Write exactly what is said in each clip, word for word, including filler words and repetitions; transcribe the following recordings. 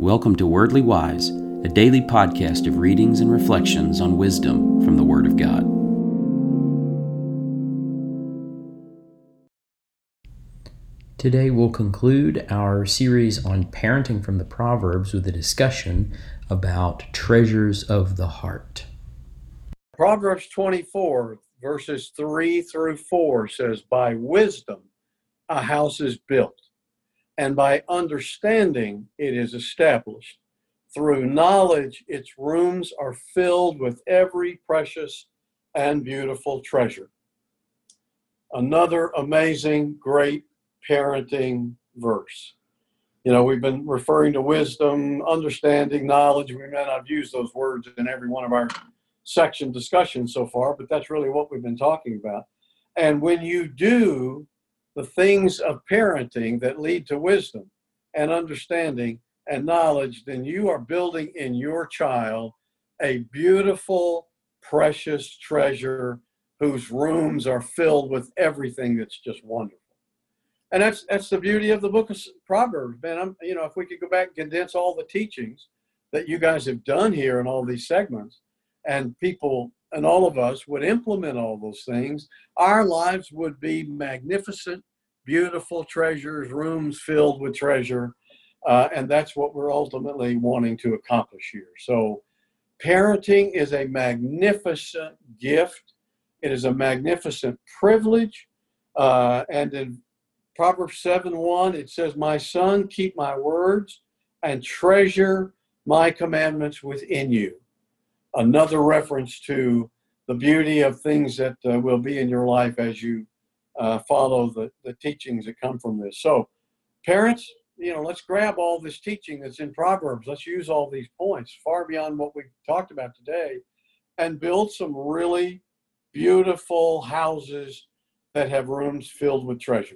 Welcome to Wordly Wise, a daily podcast of readings and reflections on wisdom from the Word of God. Today we'll conclude our series on parenting from the Proverbs with a discussion about treasures of the heart. Proverbs twenty-four, verses three through four says, "By wisdom a house is built, and by understanding it is established. Through knowledge its rooms are filled with every precious and beautiful treasure." Another amazing, great parenting verse. You know, we've been referring to wisdom, understanding, knowledge. We may not have used those words in every one of our section discussions so far, but that's really what we've been talking about. And when you do the things of parenting that lead to wisdom and understanding and knowledge, then you are building in your child a beautiful, precious treasure whose rooms are filled with everything that's just wonderful. And that's that's the beauty of the book of Proverbs, man. I'm, you know, if we could go back and condense all the teachings that you guys have done here in all these segments, and people and all of us would implement all those things, our lives would be magnificent, beautiful treasures, rooms filled with treasure. Uh, and that's what we're ultimately wanting to accomplish here. So parenting is a magnificent gift. It is a magnificent privilege. Uh, and in Proverbs seven one, it says, "My son, keep my words and treasure my commandments within you." Another reference to the beauty of things that uh, will be in your life as you uh, follow the, the teachings that come from this. So parents, you know, let's grab all this teaching that's in Proverbs. Let's use all these points far beyond what we talked about today and build some really beautiful houses that have rooms filled with treasure.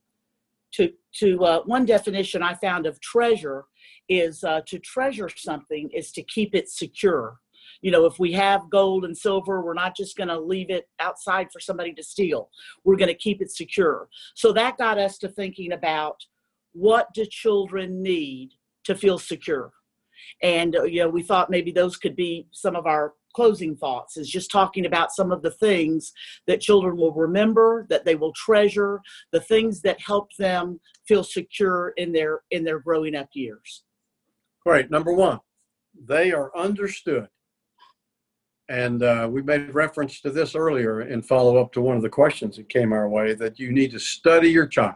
To, to uh, one definition I found of treasure is uh, to treasure something is to keep it secure. You know, if we have gold and silver, we're not just going to leave it outside for somebody to steal. We're going to keep it secure. So that got us to thinking about, what do children need to feel secure? And, uh, you know, we thought maybe those could be some of our closing thoughts, is just talking about some of the things that children will remember, that they will treasure, the things that help them feel secure in their in their growing up years. Great. Number one, they are understood. And uh, we made reference to this earlier in follow-up to one of the questions that came our way, that you need to study your child.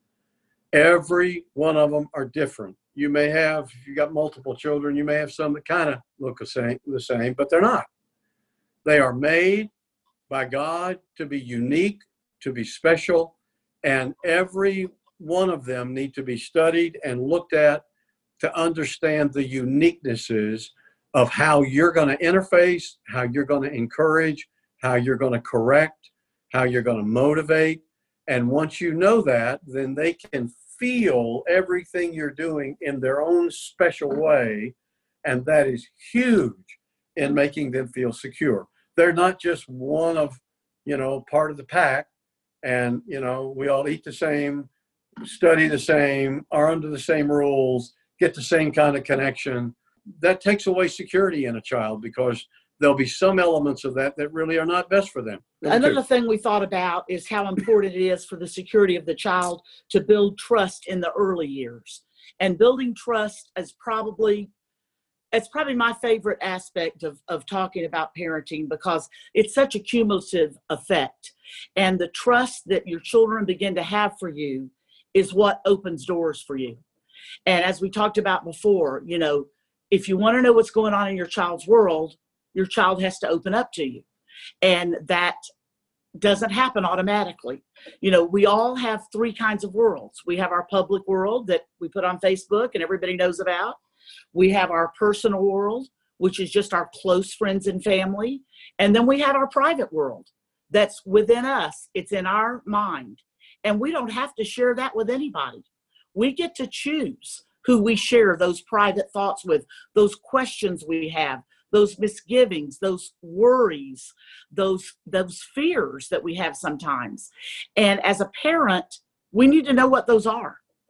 Every one of them are different. You may have, if you got multiple children, you may have some that kind of look the same, the same, but they're not. They are made by God to be unique, to be special, and every one of them need to be studied and looked at to understand the uniquenesses of how you're going to interface, how you're going to encourage, how you're going to correct, how you're going to motivate. And once you know that, then they can feel everything you're doing in their own special way. And that is huge in making them feel secure. They're not just one of, you know, part of the pack. And, you know, we all eat the same, study the same, are under the same rules, get the same kind of connection. That takes away security in a child, because there'll be some elements of that that really are not best for them. Another thing we thought about is how important it is for the security of the child to build trust in the early years. And building trust is probably, it's probably my favorite aspect of, of talking about parenting, because it's such a cumulative effect. And the trust that your children begin to have for you is what opens doors for you. And as we talked about before, you know, if you want to know what's going on in your child's world, your child has to open up to you. And that doesn't happen automatically. You know, we all have three kinds of worlds. We have our public world that we put on Facebook and everybody knows about. We have our personal world, which is just our close friends and family. And then we have our private world that's within us. It's in our mind. And we don't have to share that with anybody. We get to choose who we share those private thoughts with, those questions we have, those misgivings, those worries, those, those fears that we have sometimes. And as a parent, we need to know what those are.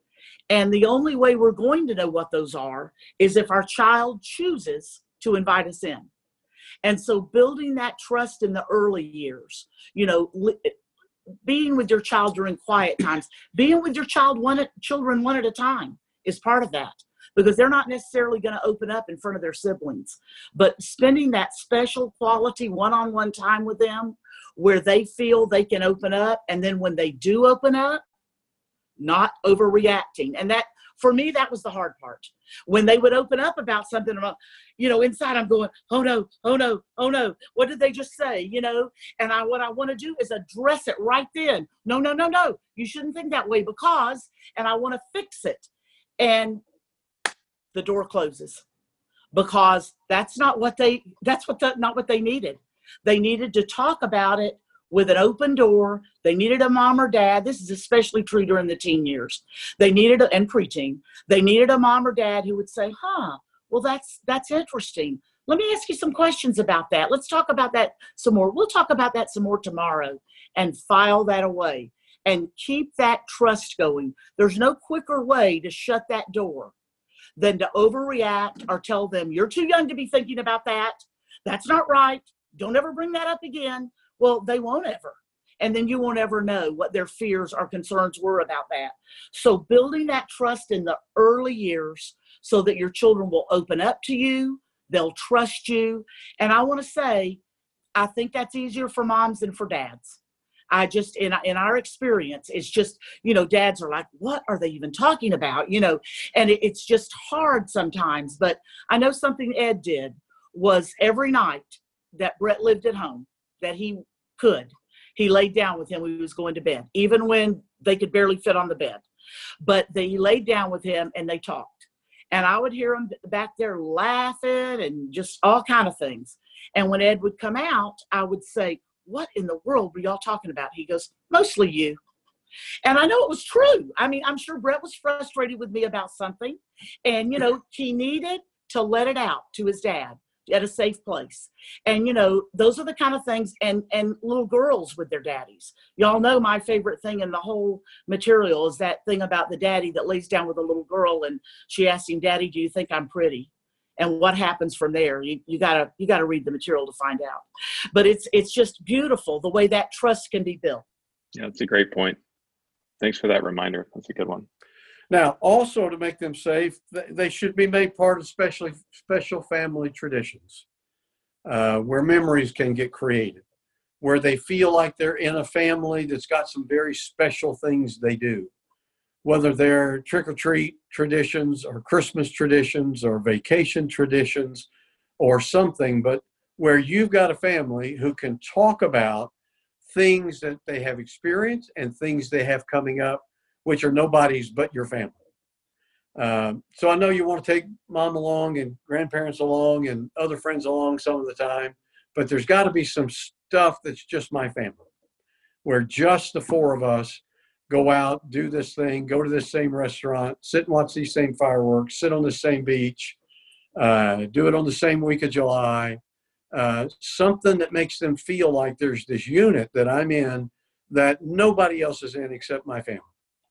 And the only way we're going to know what those are is if our child chooses to invite us in. And so building that trust in the early years, you know, li- being with your child during quiet times, being with your child one at, children one at a time is part of that, because they're not necessarily going to open up in front of their siblings. But spending that special quality one-on-one time with them where they feel they can open up, and then when they do open up, not overreacting. And that, for me, that was the hard part. When they would open up about something, about, you know, inside I'm going, oh no, oh no, oh no. What did they just say? You know, and I, what I want to do is address it right then. No, no, no, no. You shouldn't think that way because, and I want to fix it. And the door closes because that's not what they, that's what the, not what they needed. They needed to talk about it with an open door. They needed a mom or dad. This is especially true during the teen years. They needed, a, and preteen, they needed a mom or dad who would say, huh, well, that's, that's interesting. Let me ask you some questions about that. Let's talk about that some more. We'll talk about that some more tomorrow, and file that away and keep that trust going. There's no quicker way to shut that door than to overreact or tell them, you're too young to be thinking about that. That's not right. Don't ever bring that up again. Well, they won't ever. And then you won't ever know what their fears or concerns were about that. So building that trust in the early years so that your children will open up to you, they'll trust you. And I want to say, I think that's easier for moms than for dads. I just, in, in our experience, it's just, you know, dads are like, what are they even talking about? You know, and it, it's just hard sometimes. But I know something Ed did was every night that Brett lived at home, that he could, he laid down with him when he was going to bed, even when they could barely fit on the bed. But they laid down with him and they talked. And I would hear him back there laughing and just all kind of things. And when Ed would come out, I would say, what in the world were y'all talking about? He goes, mostly you. And I know it was true. I mean, I'm sure Brett was frustrated with me about something. And, you know, he needed to let it out to his dad at a safe place. And, you know, those are the kind of things, and, and little girls with their daddies. Y'all know my favorite thing in the whole material is that thing about the daddy that lays down with a little girl and she asks him, Daddy, do you think I'm pretty? And what happens from there? You, you gotta, you gotta read the material to find out. But it's, it's just beautiful the way that trust can be built. Yeah, that's a great point. Thanks for that reminder. That's a good one. Now, also to make them safe, they should be made part of specially special family traditions uh, where memories can get created, where they feel like they're in a family that's got some very special things they do, whether they're trick-or-treat traditions or Christmas traditions or vacation traditions or something, but where you've got a family who can talk about things that they have experienced and things they have coming up, which are nobody's but your family. Um, so I know you want to take mom along and grandparents along and other friends along some of the time, but there's got to be some stuff that's just my family, where just the four of us go out, do this thing, go to this same restaurant, sit and watch these same fireworks, sit on the same beach, uh, do it on the same week of July, uh, something that makes them feel like there's this unit that I'm in that nobody else is in except my family.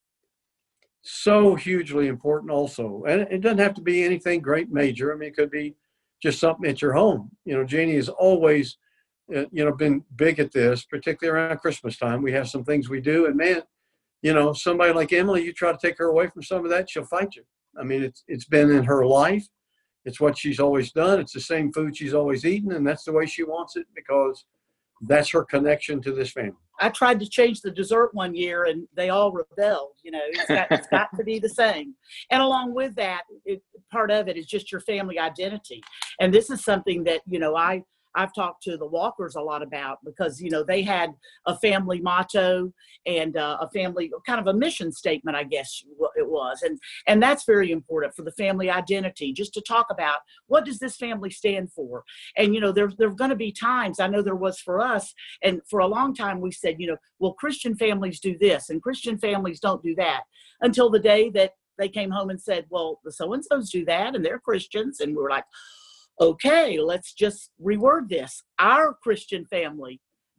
So hugely important also. And it doesn't have to be anything great major. I mean, it could be just something at your home. You know, Janie has always, uh, you know, been big at this, particularly around Christmas time. We have some things we do, and man, you know, somebody like Emily, you try to take her away from some of that, she'll fight you. I mean, it's it's been in her life. It's what she's always done. It's the same food she's always eaten, and that's the way she wants it because that's her connection to this family. I tried to change the dessert one year and they all rebelled. You know, it's got, it's got to be the same. And along with that, it, part of it is just your family identity. And this is something that, you know, I, I've talked to the Walkers a lot about because, you know, they had a family motto and uh, a family kind of a mission statement, I guess it was. And, and that's very important for the family identity, just to talk about what does this family stand for? And, you know, there, there are going to be times, I know there was for us, and for a long time we said, you know, well, Christian families do this and Christian families don't do that, until the day that they came home and said, well, the so-and-sos do that and they're Christians. And we were like, okay, let's just reword this. Our Christian family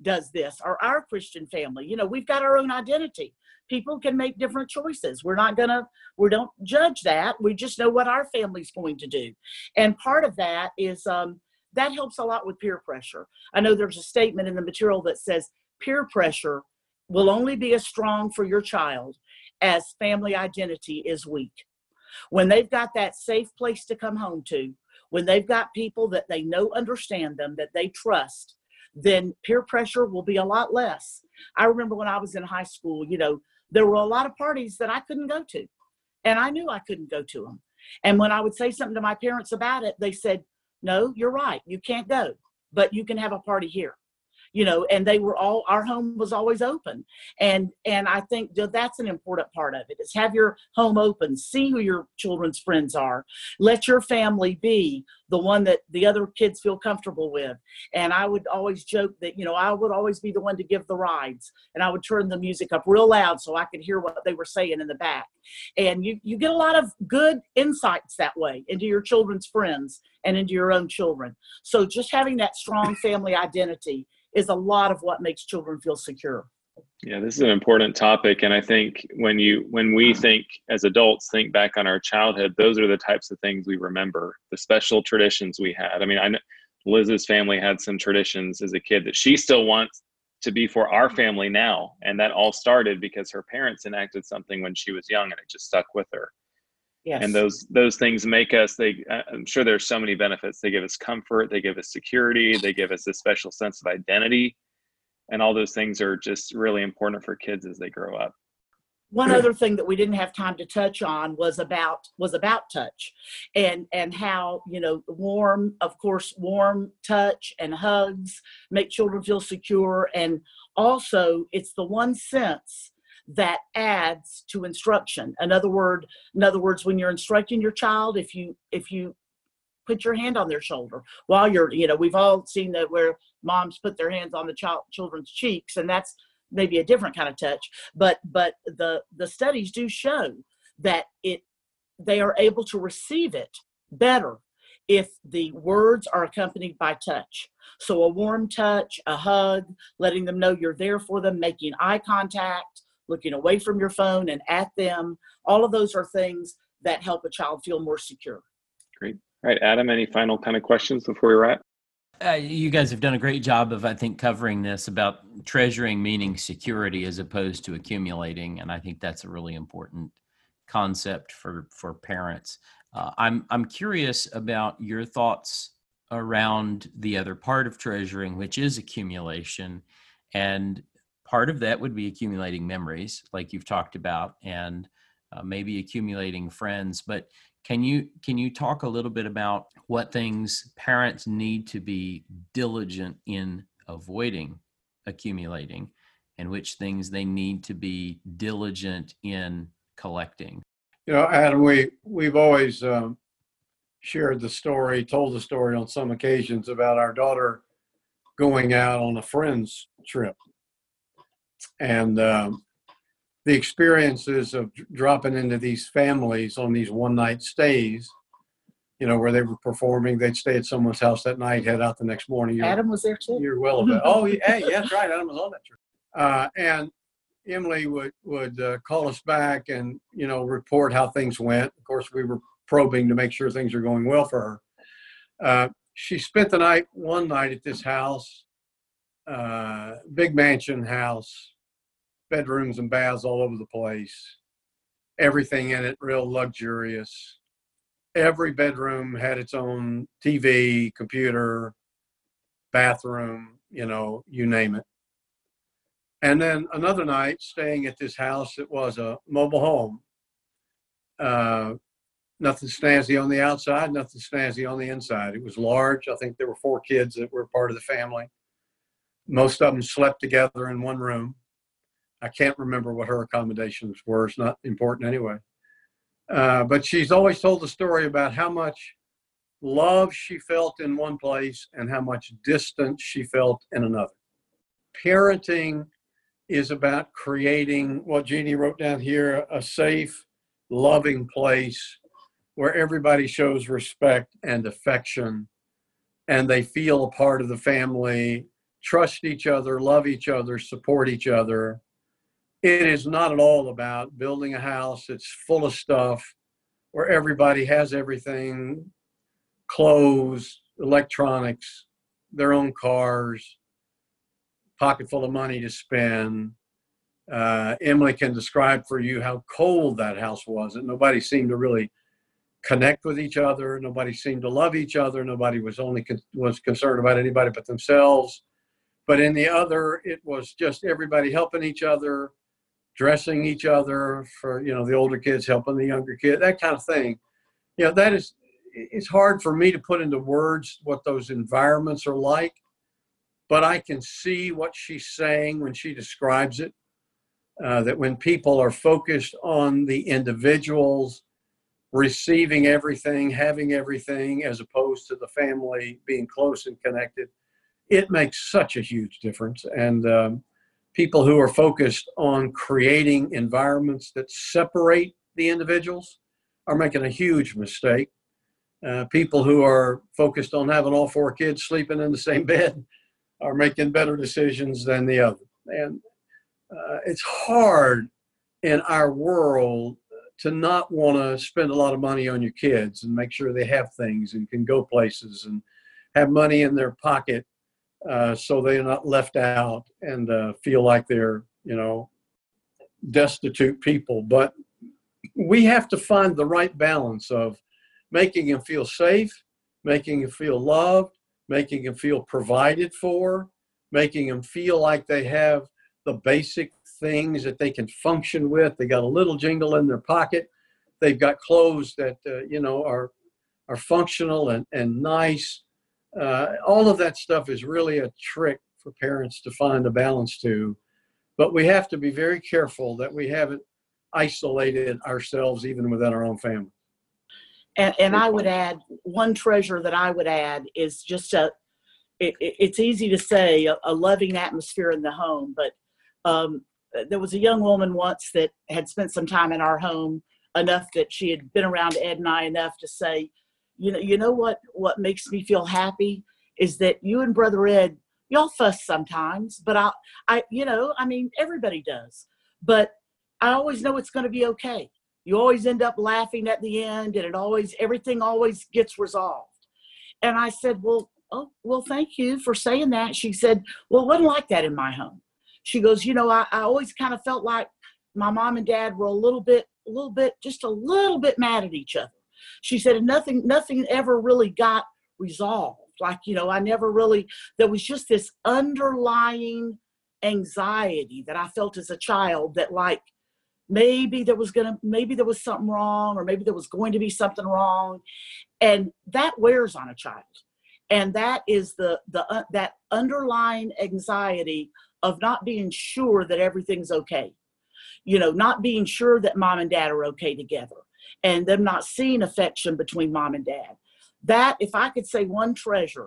does this, or our Christian family. You know, we've got our own identity. People can make different choices. We're not gonna, we don't judge that. We just know what our family's going to do. And part of that is, um, that helps a lot with peer pressure. I know there's a statement in the material that says peer pressure will only be as strong for your child as family identity is weak. When they've got that safe place to come home to, when they've got people that they know understand them, that they trust, then peer pressure will be a lot less. I remember when I was in high school, you know, there were a lot of parties that I couldn't go to, and I knew I couldn't go to them. And when I would say something to my parents about it, they said, no, you're right, you can't go, but you can have a party here. You know, and they were all, our home was always open. And, and I think that that's an important part of it, is have your home open, see who your children's friends are, let your family be the one that the other kids feel comfortable with. And I would always joke that, you know, I would always be the one to give the rides, and I would turn the music up real loud so I could hear what they were saying in the back. And you, you get a lot of good insights that way into your children's friends and into your own children. So just having that strong family identity is a lot of what makes children feel secure. Yeah, this is an important topic. And I think when you, when we think as adults, think back on our childhood, those are the types of things we remember, the special traditions we had. I mean, I know Liz's family had some traditions as a kid that she still wants to be for our family now. And that all started because her parents enacted something when she was young, and it just stuck with her. Yes. And those those things make us, they, I'm sure there's so many benefits. They give us comfort, they give us security, they give us a special sense of identity. And all those things are just really important for kids as they grow up. One other thing that we didn't have time to touch on was about was about touch, and and how, you know, warm, of course, warm touch and hugs make children feel secure. And also it's the one sense that adds to instruction. In other word, in other words, when you're instructing your child, if you if you put your hand on their shoulder while you're, you know, we've all seen that where moms put their hands on the child children's cheeks, and that's maybe a different kind of touch. But but the the studies do show that it they are able to receive it better if the words are accompanied by touch. So a warm touch, a hug, letting them know you're there for them, making eye contact, looking away from your phone and at them. All of those are things that help a child feel more secure. Great. All right, Adam, any final kind of questions before we wrap? Uh, you guys have done a great job of, I think, covering this about treasuring meaning security as opposed to accumulating. And I think that's a really important concept for, for parents. Uh, I'm, I'm curious about your thoughts around the other part of treasuring, which is accumulation. And part of that would be accumulating memories, like you've talked about, and uh, maybe accumulating friends. But can you can you talk a little bit about what things parents need to be diligent in avoiding accumulating, and which things they need to be diligent in collecting? You know, Adam, we we've always um, shared the story, told the story on some occasions about our daughter going out on a friend's trip. And um, the experiences of dropping into these families on these one-night stays, you know, where they were performing, they'd stay at someone's house that night, head out the next morning. You're, Adam was there too. You're well aware. Oh, yeah, hey, yeah, that's right. Adam was on that trip. Uh, and Emily would would uh, call us back and, you know, report how things went. Of course, we were probing to make sure things are going well for her. Uh, she spent the night, one night at this house, uh, big mansion house, bedrooms and baths all over the place, everything in it real luxurious. Every bedroom had its own T V, computer, bathroom, you know, you name it. And then another night, staying at this house that was a mobile home. Uh, nothing snazzy on the outside, nothing snazzy on the inside. It was large. I think there were four kids that were part of the family. Most of them slept together in one room. I can't remember what her accommodations were. It's not important anyway. Uh, but she's always told the story about how much love she felt in one place and how much distance she felt in another. Parenting is about creating what Jeannie wrote down here, a safe, loving place where everybody shows respect and affection, and they feel a part of the family, trust each other, love each other, support each other. It is not at all about building a house that's full of stuff where everybody has everything, clothes, electronics, their own cars, pocket full of money to spend. Uh, Emily can describe for you how cold that house was, and nobody seemed to really connect with each other. Nobody seemed to love each other. Nobody was only con- was concerned about anybody but themselves. But in the other, it was just everybody helping each other, dressing each other for, you know, the older kids helping the younger kid, that kind of thing. You know, that is, it's hard for me to put into words what those environments are like, but I can see what she's saying when she describes it, uh, that when people are focused on the individuals receiving everything, having everything, as opposed to the family being close and connected, it makes such a huge difference. And um, people who are focused on creating environments that separate the individuals are making a huge mistake. Uh, people who are focused on having all four kids sleeping in the same bed are making better decisions than the other. And uh, it's hard in our world to not want to spend a lot of money on your kids and make sure they have things and can go places and have money in their pocket, uh, so they're not left out and uh, feel like they're, you know, destitute people. But we have to find the right balance of making them feel safe, making them feel loved, making them feel provided for, making them feel like they have the basic things that they can function with. They got a little jingle in their pocket. They've got clothes that, uh, you know, are are functional and, and nice. Uh, all of that stuff is really a trick for parents to find a balance to. But we have to be very careful that we haven't isolated ourselves even within our own family. And, and I would add, one treasure that I would add is just a, it, it, it's easy to say a, a loving atmosphere in the home, but um, there was a young woman once that had spent some time in our home, enough that she had been around Ed and I enough to say, you know, you know what, what makes me feel happy is that you and Brother Ed, y'all fuss sometimes, but I, I, you know, I mean, everybody does, but I always know it's going to be okay. You always end up laughing at the end, and it always, everything always gets resolved. And I said, well, oh, well, thank you for saying that. She said, well, it wasn't like that in my home. She goes, you know, I, I always kind of felt like my mom and dad were a little bit, a little bit, just a little bit mad at each other. She said, and nothing, nothing ever really got resolved. Like, you know, I never really, there was just this underlying anxiety that I felt as a child that, like, maybe there was going to, maybe there was something wrong, or maybe there was going to be something wrong. And that wears on a child. And that is the, the, uh, that underlying anxiety of not being sure that everything's okay. You know, not being sure that mom and dad are okay together, and them not seeing affection between mom and dad. That, if I could say one treasure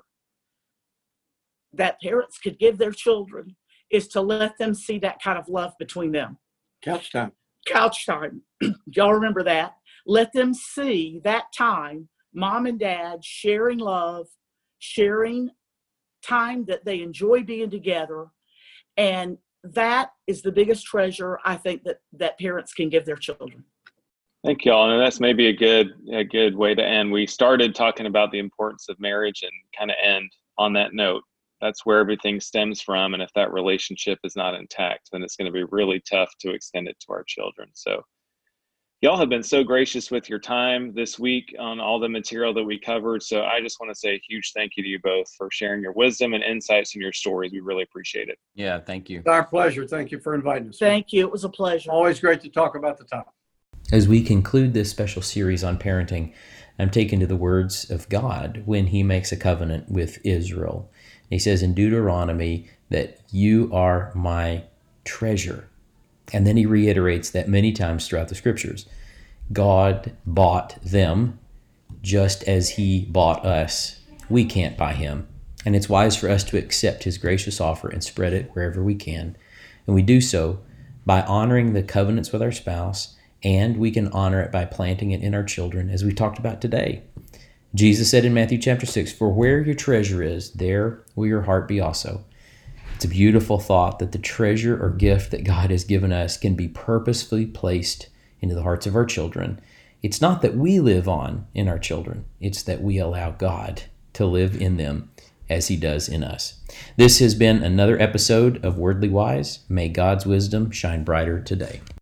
that parents could give their children, is to let them see that kind of love between them. Couch time. Couch time. Y'all remember that? Let them see that time, mom and dad sharing love, sharing time that they enjoy being together. And that is the biggest treasure I think that, that parents can give their children. Thank y'all. And that's maybe a good, a good way to end. We started talking about the importance of marriage and kind of end on that note. That's where everything stems from. And if that relationship is not intact, then it's going to be really tough to extend it to our children. So y'all have been so gracious with your time this week on all the material that we covered. So I just want to say a huge thank you to you both for sharing your wisdom and insights and your stories. We really appreciate it. Yeah, thank you. It's our pleasure. Thank you for inviting us. Thank you. It was a pleasure. Always great to talk about the topic. As we conclude this special series on parenting, I'm taken to the words of God when he makes a covenant with Israel. He says in Deuteronomy that you are my treasure. And then he reiterates that many times throughout the scriptures. God bought them just as he bought us. We can't buy him. And it's wise for us to accept his gracious offer and spread it wherever we can. And we do so by honoring the covenants with our spouse, and we can honor it by planting it in our children, as we talked about today. Jesus said in Matthew chapter six, for where your treasure is, there will your heart be also. It's a beautiful thought that the treasure or gift that God has given us can be purposefully placed into the hearts of our children. It's not that we live on in our children. It's that we allow God to live in them as he does in us. This has been another episode of Wordly Wise. May God's wisdom shine brighter today.